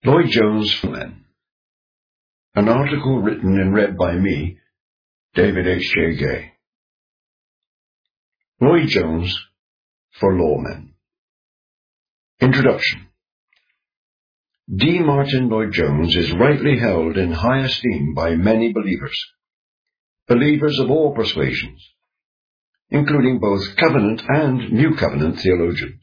Lloyd Jones for Men. An article written and read by me, David H.J. Gay. Lloyd Jones for Lawmen. Introduction. D. Martyn Lloyd-Jones is rightly held in high esteem by many believers of all persuasions, including both Covenant and New Covenant theologians.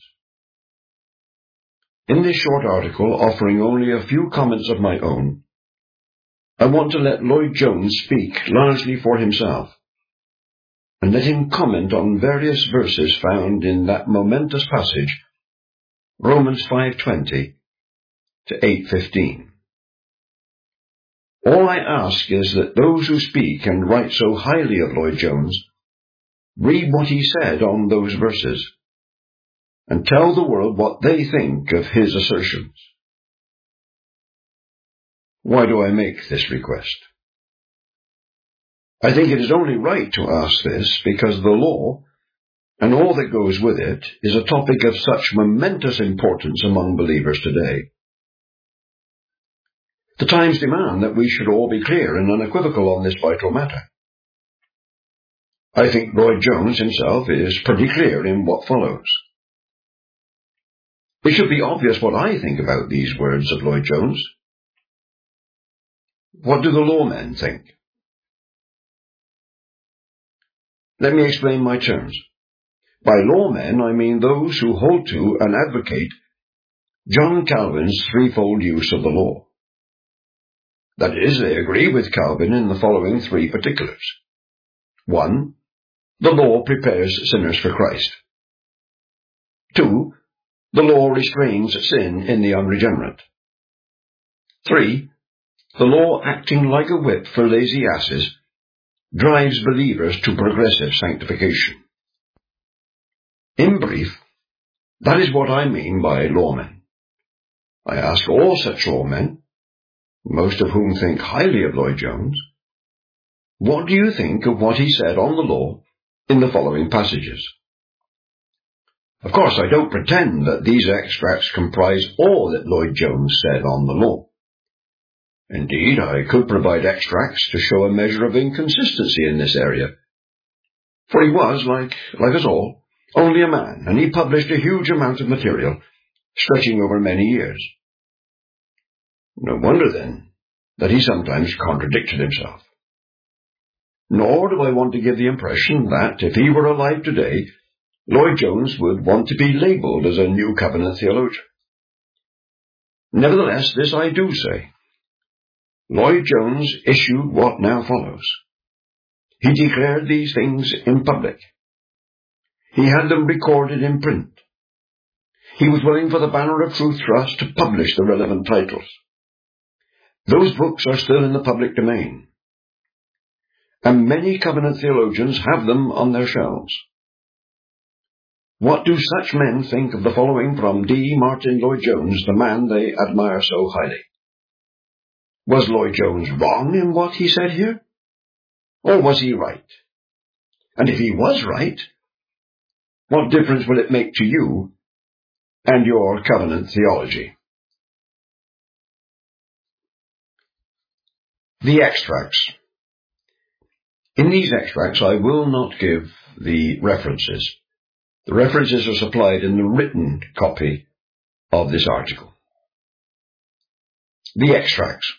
In this short article, offering only a few comments of my own, I want to let Lloyd-Jones speak largely for himself, and let him comment on various verses found in that momentous passage, Romans 5:20 to 8:15. All I ask is that those who speak and write so highly of Lloyd-Jones read what he said on those verses, and tell the world what they think of his assertions. Why do I make this request? I think it is only right to ask this because the law, and all that goes with it, is a topic of such momentous importance among believers today. The times demand that we should all be clear and unequivocal on this vital matter. I think Lloyd-Jones himself is pretty clear in what follows. It should be obvious what I think about these words of Lloyd-Jones. What do the lawmen think? Let me explain my terms. By lawmen, I mean those who hold to and advocate John Calvin's threefold use of the law. That is, they agree with Calvin in the following three particulars. 1. The law prepares sinners for Christ. 2. The law restrains sin in the unregenerate. 3. The law, acting like a whip for lazy asses, drives believers to progressive sanctification. In brief, that is what I mean by lawmen. I ask all such lawmen, most of whom think highly of Lloyd-Jones, what do you think of what he said on the law in the following passages? Of course, I don't pretend that these extracts comprise all that Lloyd-Jones said on the law. Indeed, I could provide extracts to show a measure of inconsistency in this area. For he was, like us all, only a man, and he published a huge amount of material, stretching over many years. No wonder, then, that he sometimes contradicted himself. Nor do I want to give the impression that, if he were alive today, Lloyd-Jones would want to be labelled as a New Covenant theologian. Nevertheless, this I do say. Lloyd-Jones issued what now follows. He declared these things in public. He had them recorded in print. He was willing for the Banner of Truth Trust to publish the relevant titles. Those books are still in the public domain, and many covenant theologians have them on their shelves. What do such men think of the following from D. Martyn Lloyd-Jones, the man they admire so highly? Was Lloyd-Jones wrong in what he said here? Or was he right? And if he was right, what difference will it make to you and your covenant theology? The extracts. In these extracts, I will not give the references. The references are supplied in the written copy of this article. The extracts.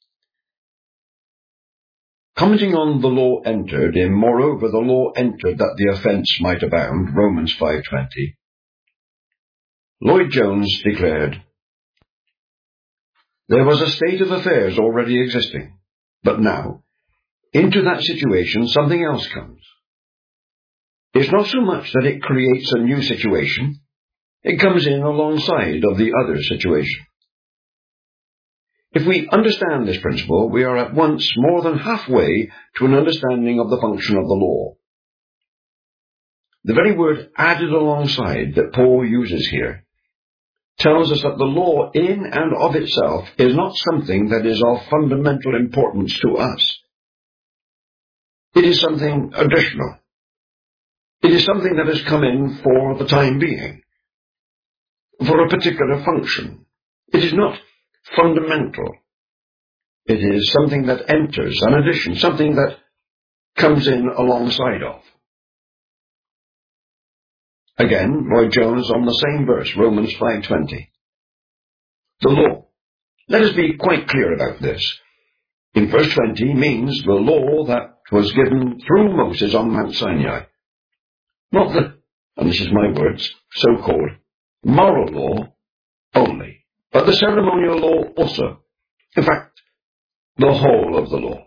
Commenting on the law entered, in moreover the law entered that the offence might abound, Romans 5:20, Lloyd-Jones declared, there was a state of affairs already existing, but now, into that situation something else comes. It's not so much that it creates a new situation, it comes in alongside of the other situation. If we understand this principle, we are at once more than halfway to an understanding of the function of the law. The very word added alongside that Paul uses here tells us that the law in and of itself is not something that is of fundamental importance to us. It is something additional. It is something that has come in for the time being, for a particular function. It is not fundamental. It is something that enters, an addition, something that comes in alongside of. Again, Lloyd-Jones on the same verse, Romans 5:20. The law. Let us be quite clear about this. In verse 20 means the law that was given through Moses on Mount Sinai. Not the, and this is my words, so-called moral law only, but the ceremonial law also. In fact, the whole of the law.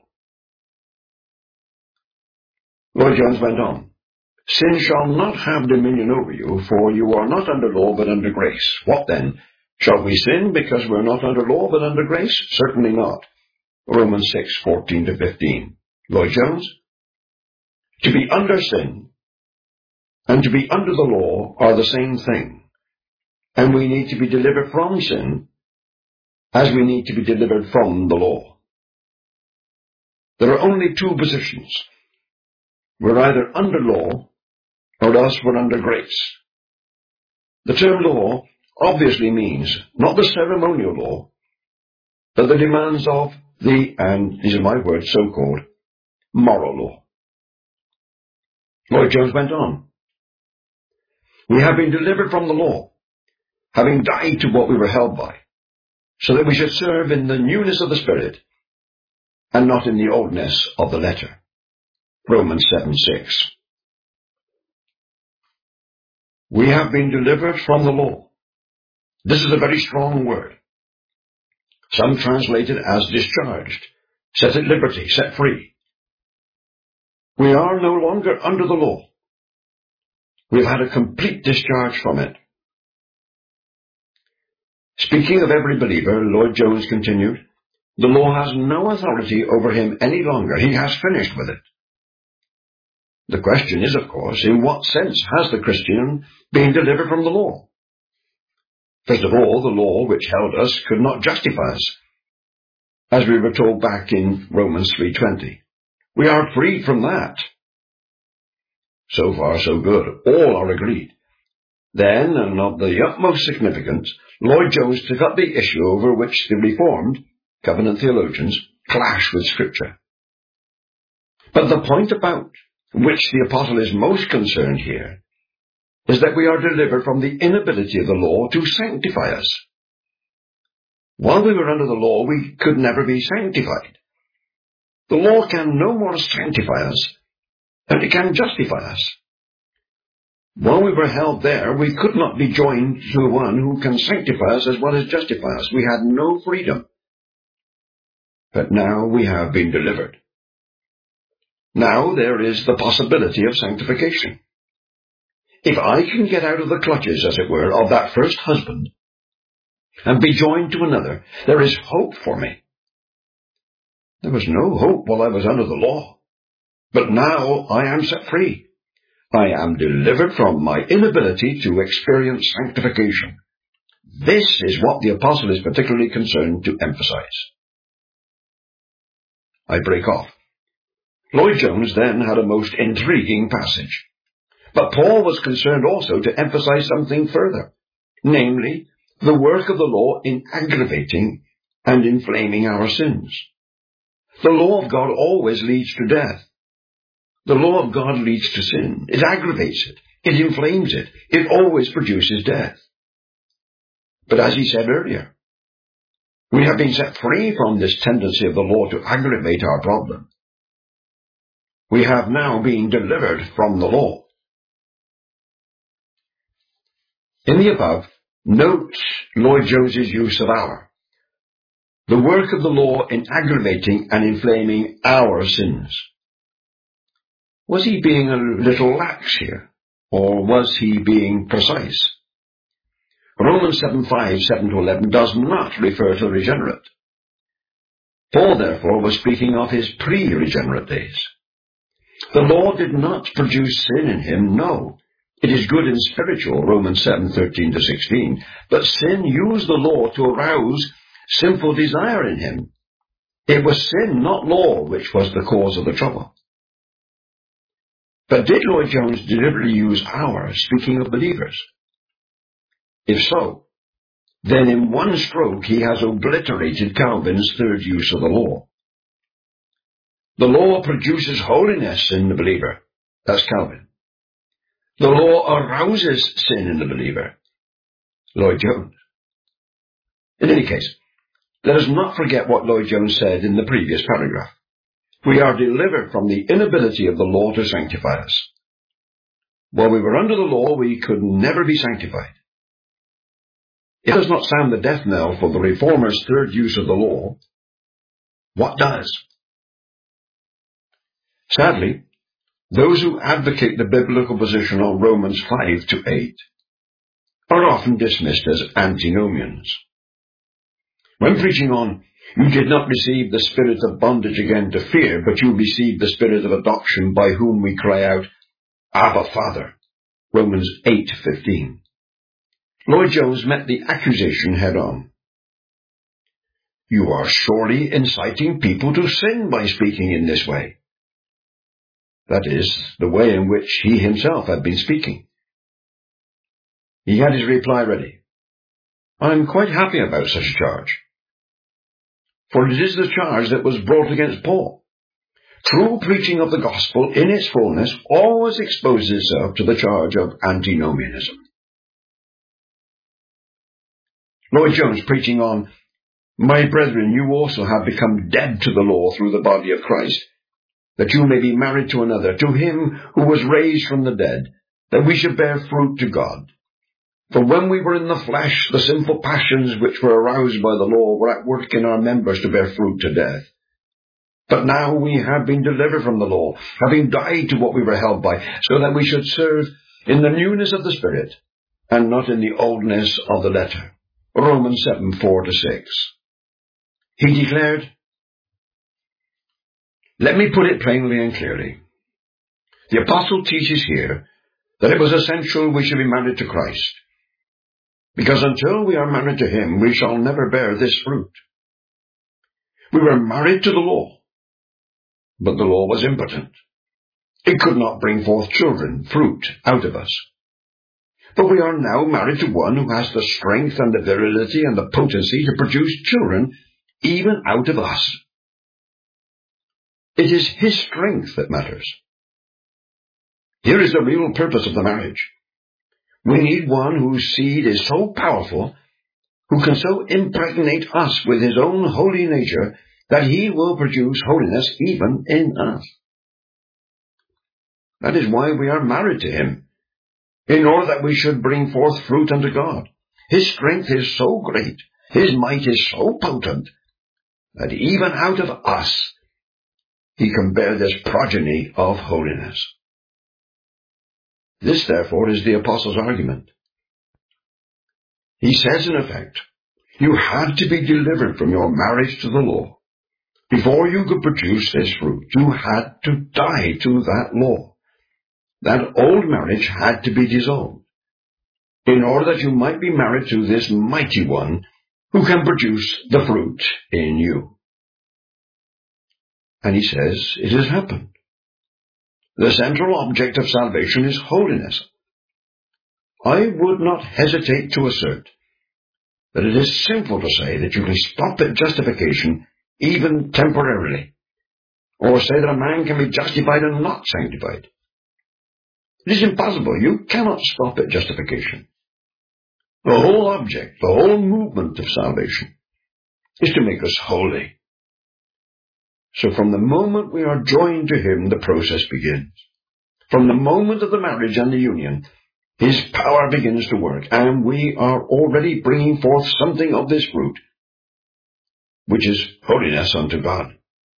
Lloyd-Jones went on. Sin shall not have dominion over you, for you are not under law but under grace. What then? Shall we sin because we're not under law but under grace? Certainly not. Romans 6:14-15. Lloyd-Jones? To be under sin and to be under the law are the same thing, and we need to be delivered from sin as we need to be delivered from the law. There are only two positions. We're either under law or else we're under grace. The term law obviously means not the ceremonial law, but the demands of the, and these are my words, so-called moral law. Lloyd-Jones went on. We have been delivered from the law, having died to what we were held by, so that we should serve in the newness of the Spirit and not in the oldness of the letter. Romans 7:6. We have been delivered from the law. This is a very strong word. Some translate it as discharged, set at liberty, set free. We are no longer under the law. We've had a complete discharge from it. Speaking of every believer, Lloyd-Jones continued, the law has no authority over him any longer. He has finished with it. The question is, of course, in what sense has the Christian been delivered from the law? First of all, the law which held us could not justify us, as we were told back in Romans 3:20. We are freed from that. So far, so good. All are agreed. Then, and of the utmost significance, Lloyd-Jones took up the issue over which the Reformed, covenant theologians, clash with Scripture. But the point about which the apostle is most concerned here is that we are delivered from the inability of the law to sanctify us. While we were under the law, we could never be sanctified. The law can no more sanctify us than it can justify us. While we were held there, we could not be joined to the one who can sanctify us as well as justify us. We had no freedom. But now we have been delivered. Now there is the possibility of sanctification. If I can get out of the clutches, as it were, of that first husband and be joined to another, there is hope for me. There was no hope while I was under the law, but now I am set free. I am delivered from my inability to experience sanctification. This is what the apostle is particularly concerned to emphasize. I break off. Lloyd-Jones then had a most intriguing passage. But Paul was concerned also to emphasize something further, namely, the work of the law in aggravating and inflaming our sins. The law of God always leads to death. The law of God leads to sin. It aggravates it. It inflames it. It always produces death. But as he said earlier, we have been set free from this tendency of the law to aggravate our problem. We have now been delivered from the law. In the above, note Lloyd-Jones's use of our. The work of the law in aggravating and inflaming our sins. Was he being a little lax here, or was he being precise? Romans 7:5, 7-11 does not refer to the regenerate. Paul, therefore, was speaking of his pre-regenerate days. The law did not produce sin in him, no. It is good and spiritual, Romans 7:13-16, but sin used the law to arouse sinful desire in him. It was sin, not law, which was the cause of the trouble. But did Lloyd-Jones deliberately use our, speaking of believers? If so, then in one stroke he has obliterated Calvin's third use of the law. The law produces holiness in the believer. That's Calvin. The law arouses sin in the believer. Lloyd-Jones. In any case, let us not forget what Lloyd-Jones said in the previous paragraph. We are delivered from the inability of the law to sanctify us. While we were under the law, we could never be sanctified. It does not sound the death knell for the Reformers' third use of the law. What does? Sadly, those who advocate the biblical position on Romans 5-8 are often dismissed as antinomians. When preaching on, "You did not receive the spirit of bondage again to fear, but you received the spirit of adoption by whom we cry out, Abba, Father," Romans 8:15. Lloyd-Jones met the accusation head-on. You are surely inciting people to sin by speaking in this way. That is, the way in which he himself had been speaking. He had his reply ready. I'm quite happy about such a charge. For it is the charge that was brought against Paul. True preaching of the gospel in its fullness always exposes itself to the charge of antinomianism. Lloyd-Jones preaching on, "My brethren, you also have become dead to the law through the body of Christ, that you may be married to another, to him who was raised from the dead, that we should bear fruit to God. For when we were in the flesh, the sinful passions which were aroused by the law were at work in our members to bear fruit to death. But now we have been delivered from the law, having died to what we were held by, so that we should serve in the newness of the Spirit, and not in the oldness of the letter." Romans 7:4-6. He declared, "Let me put it plainly and clearly. The apostle teaches here that it was essential we should be married to Christ, because until we are married to him, we shall never bear this fruit. We were married to the law, but the law was impotent. It could not bring forth children, fruit, out of us. But we are now married to one who has the strength and the virility and the potency to produce children even out of us. It is his strength that matters. Here is the real purpose of the marriage. We need one whose seed is so powerful, who can so impregnate us with his own holy nature, that he will produce holiness even in us. That is why we are married to him, in order that we should bring forth fruit unto God. His strength is so great, his might is so potent, that even out of us he can bear this progeny of holiness. This, therefore, is the apostle's argument. He says, in effect, you had to be delivered from your marriage to the law. Before you could produce this fruit, you had to die to that law. That old marriage had to be dissolved, in order that you might be married to this mighty one who can produce the fruit in you. And he says it has happened. The central object of salvation is holiness. I would not hesitate to assert that it is sinful to say that you can stop at justification even temporarily, or say that a man can be justified and not sanctified. It is impossible. You cannot stop at justification. The whole object, the whole movement of salvation is to make us holy. So from the moment we are joined to him, the process begins. From the moment of the marriage and the union, his power begins to work, and we are already bringing forth something of this fruit, which is holiness unto God.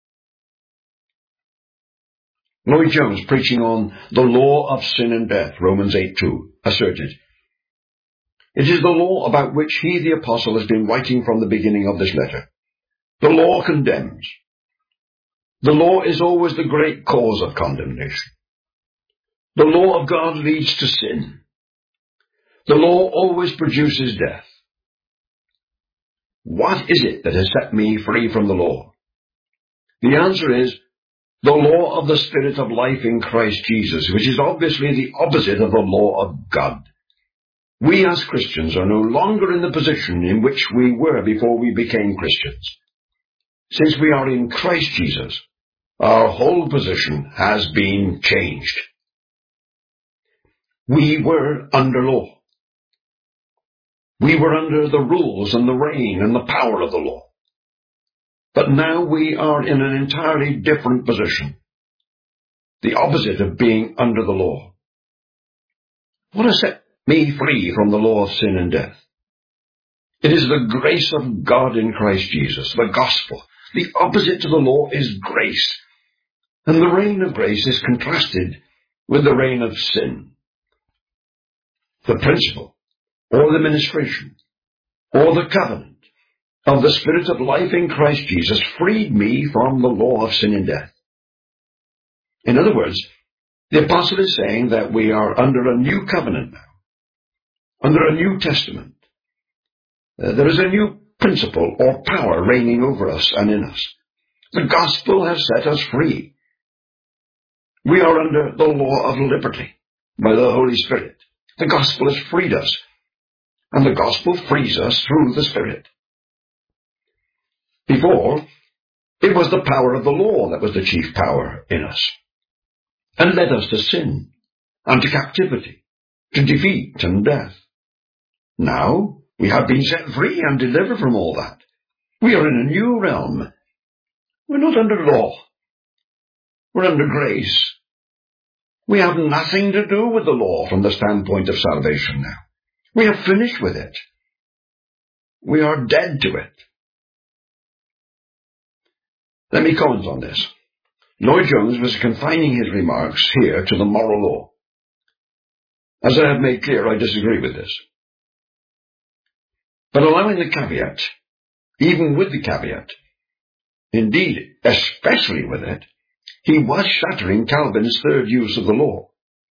Lloyd-Jones, preaching on the law of sin and death, Romans 8:2, asserted, it is the law about which he, the apostle, has been writing from the beginning of this letter. The law condemns. The law is always the great cause of condemnation. The law of God leads to sin. The law always produces death. What is it that has set me free from the law? The answer is the law of the Spirit of life in Christ Jesus, which is obviously the opposite of the law of God. We as Christians are no longer in the position in which we were before we became Christians. Since we are in Christ Jesus, our whole position has been changed. We were under law. We were under the rules and the reign and the power of the law. But now we are in an entirely different position, the opposite of being under the law. What has set me free from the law of sin and death? It is the grace of God in Christ Jesus, the gospel. The opposite to the law is grace, and the reign of grace is contrasted with the reign of sin. The principle, or the ministration, or the covenant of the Spirit of life in Christ Jesus freed me from the law of sin and death. In other words, the apostle is saying that we are under a new covenant now, under a new testament. There is a new principle or power reigning over us and in us. The gospel has set us free. We are under the law of liberty by the Holy Spirit. The gospel has freed us, and the gospel frees us through the Spirit. Before, it was the power of the law that was the chief power in us, and led us to sin, and to captivity, to defeat and death. Now, we have been set free and delivered from all that. We are in a new realm. We're not under law. We're under grace. We have nothing to do with the law from the standpoint of salvation now. We have finished with it. We are dead to it. Let me comment on this. Lloyd Jones was confining his remarks here to the moral law. As I have made clear, I disagree with this. But allowing the caveat, even with the caveat, indeed, especially with it, he was shattering Calvin's third use of the law.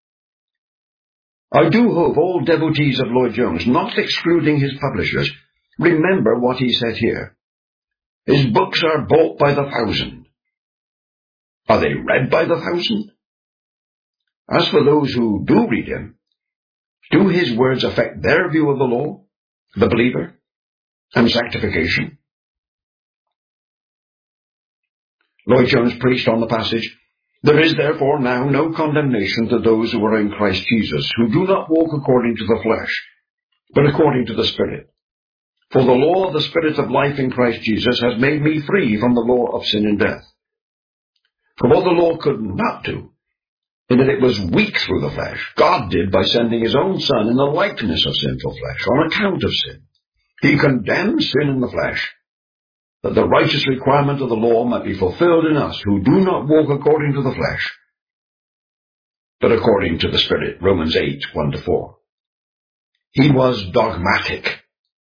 I do hope all devotees of Lloyd Jones, not excluding his publishers, remember what he said here. His books are bought by the thousand. Are they read by the thousand? As for those who do read him, do his words affect their view of the law, the believer, and sanctification? Lloyd Jones preached on the passage, "There is therefore now no condemnation to those who are in Christ Jesus, who do not walk according to the flesh, but according to the Spirit. For the law of the Spirit of life in Christ Jesus has made me free from the law of sin and death. For what the law could not do, in that it was weak through the flesh, God did by sending his own Son in the likeness of sinful flesh, on account of sin. He condemned sin in the flesh, that the righteous requirement of the law might be fulfilled in us who do not walk according to the flesh, but according to the Spirit." Romans 8, 1-4. He was dogmatic.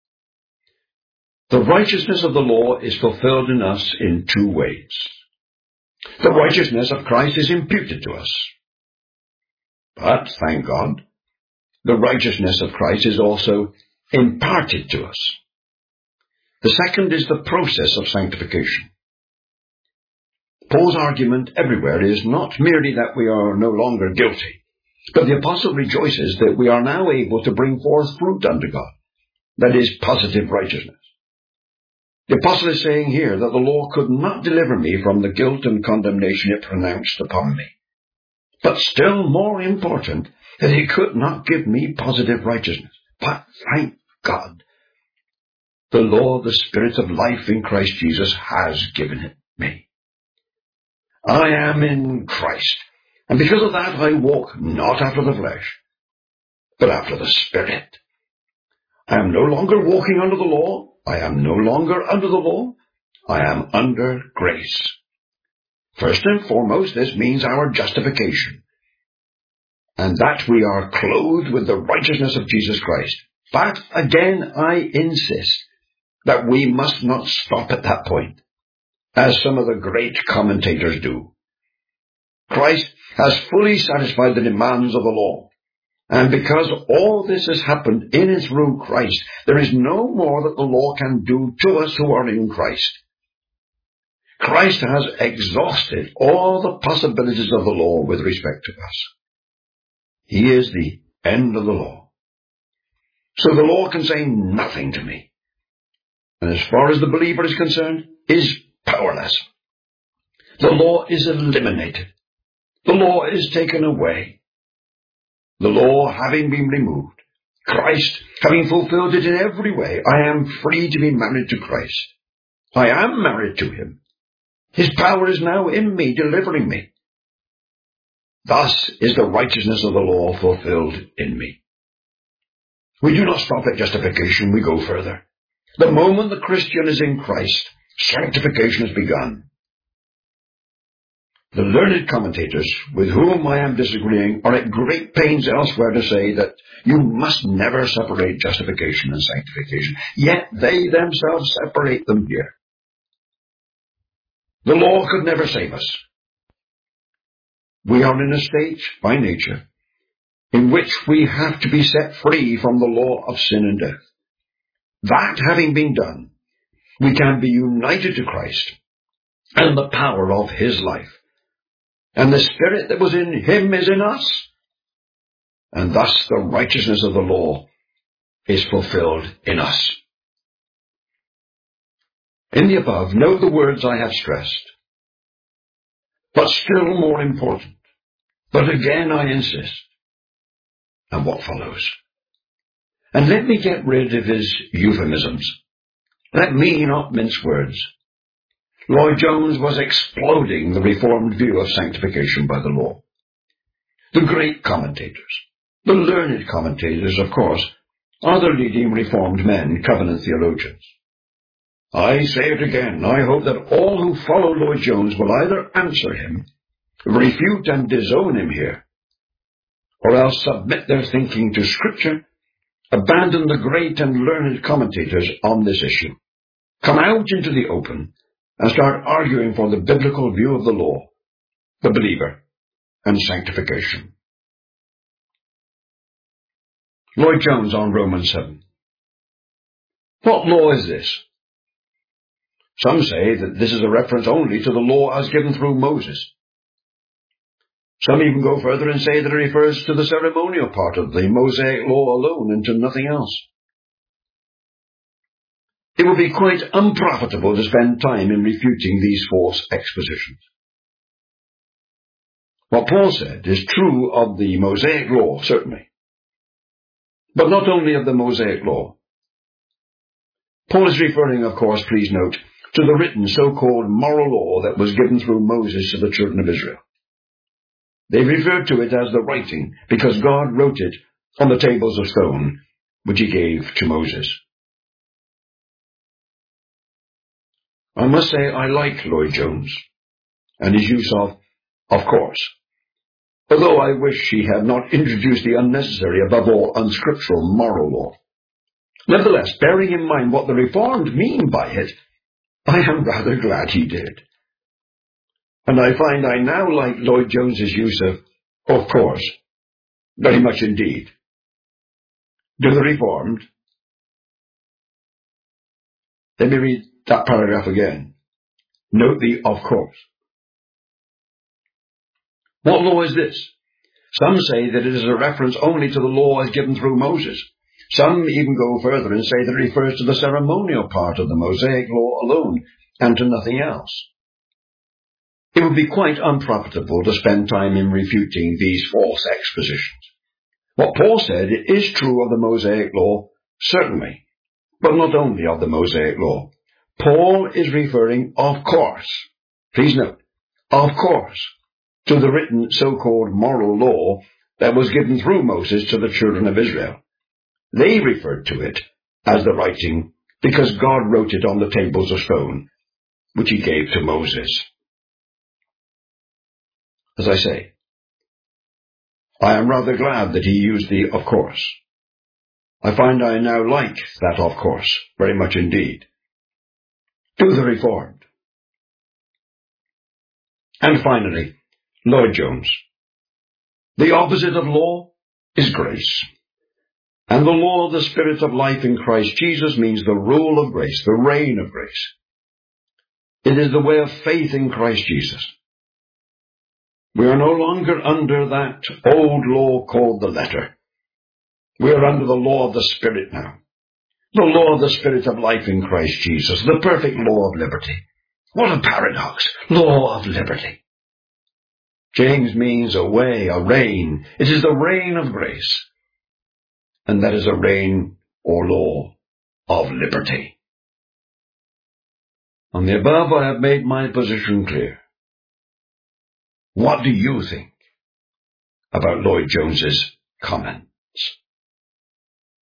The righteousness of the law is fulfilled in us in two ways. The righteousness of Christ is imputed to us. But, thank God, the righteousness of Christ is also imparted to us. The second is the process of sanctification. Paul's argument everywhere is not merely that we are no longer guilty, but the apostle rejoices that we are now able to bring forth fruit unto God, that is, positive righteousness. The apostle is saying here that the law could not deliver me from the guilt and condemnation it pronounced upon me. But still more important, that it could not give me positive righteousness. But thank God, the law of the Spirit of life in Christ Jesus has given it me. I am in Christ, and because of that I walk not after the flesh, but after the Spirit. I am no longer walking under the law. I am no longer under the law. I am under grace. First and foremost, this means our justification, and that we are clothed with the righteousness of Jesus Christ. But again, I insist that we must not stop at that point, as some of the great commentators do. Christ has fully satisfied the demands of the law. And because all this has happened in and through Christ, there is no more that the law can do to us who are in Christ. Christ has exhausted all the possibilities of the law with respect to us. He is the end of the law. So the law can say nothing to me. And as far as the believer is concerned, is powerless. The law is eliminated. The law is taken away. The law having been removed, Christ having fulfilled it in every way, I am free to be married to Christ. I am married to him. His power is now in me, delivering me. Thus is the righteousness of the law fulfilled in me. We do not stop at justification, we go further. The moment the Christian is in Christ, sanctification has begun. The learned commentators with whom I am disagreeing are at great pains elsewhere to say that you must never separate justification and sanctification, yet they themselves separate them here. The law could never save us. We are in a state, by nature, in which we have to be set free from the law of sin and death. That having been done, we can be united to Christ and the power of his life. And the Spirit that was in him is in us. And thus the righteousness of the law is fulfilled in us. In the above, note the words I have stressed. But still more important, but again I insist, and what follows. And let me get rid of his euphemisms. Let me not mince words. Lloyd Jones was exploding the Reformed view of sanctification by the law. The great commentators, the learned commentators, of course, are the leading Reformed men, covenant theologians. I say it again, I hope that all who follow Lloyd Jones will either answer him, refute and disown him here, or else submit their thinking to Scripture, abandon the great and learned commentators on this issue, come out into the open, and start arguing for the biblical view of the law, the believer, and sanctification. Lloyd Jones on Romans 7. What law is this? Some say that this is a reference only to the law as given through Moses. Some even go further and say that it refers to the ceremonial part of the Mosaic law alone and to nothing else. It would be quite unprofitable to spend time in refuting these false expositions. What Paul said is true of the Mosaic law, certainly, but not only of the Mosaic law. Paul is referring, of course, please note, to the written so-called moral law that was given through Moses to the children of Israel. They referred to it as the writing because God wrote it on the tables of stone, which he gave to Moses. I must say I like Lloyd Jones and his use of course, although I wish he had not introduced the unnecessary, above all, unscriptural moral law. Nevertheless, bearing in mind what the Reformed mean by it, I am rather glad he did. And I find I now like Lloyd Jones's use of course, very much indeed. Do the Reformed? Let me read that paragraph again. Note the of course. What law is this? Some say that it is a reference only to the law as given through Moses. Some even go further and say that it refers to the ceremonial part of the Mosaic law alone and to nothing else. It would be quite unprofitable to spend time in refuting these false expositions. What Paul said is true of the Mosaic law, certainly, but not only of the Mosaic law. Paul is referring, of course, please note, of course, to the written so-called moral law that was given through Moses to the children of Israel. They referred to it as the writing because God wrote it on the tables of stone, which he gave to Moses. As I say, I am rather glad that he used the of course. I find I now like that of course, very much indeed. Do the Reformed. And finally, Lloyd Jones. The opposite of law is grace. And the law of the Spirit of life in Christ Jesus means the rule of grace, the reign of grace. It is the way of faith in Christ Jesus. We are no longer under that old law called the letter. We are under the law of the Spirit now. The law of the Spirit of life in Christ Jesus, the perfect law of liberty. What a paradox! Law of liberty. James means a way, a reign. It is the reign of grace. And that is a reign or law of liberty. On the above, I have made my position clear. What do you think about Lloyd Jones's comment?